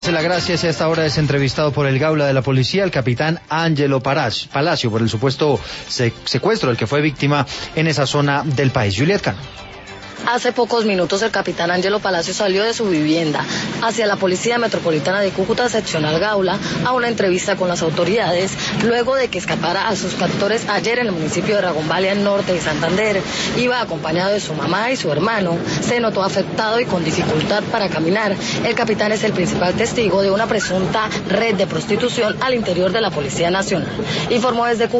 La gracia es a esta hora es entrevistado por el Gaula de la policía, el capitán Ángelo Palacio, por el supuesto secuestro del que fue víctima en esa zona del país. Juliet Cano. Hace pocos minutos el capitán Ángelo Palacio salió de su vivienda hacia la Policía Metropolitana de Cúcuta, seccional Gaula, a una entrevista con las autoridades, luego de que escapara a sus captores ayer en el municipio de Ragonvalia, al norte de Santander. Iba acompañado de su mamá y su hermano. Se notó afectado y con dificultad para caminar. El capitán es el principal testigo de una presunta red de prostitución al interior de la Policía Nacional. Informó desde Cúcuta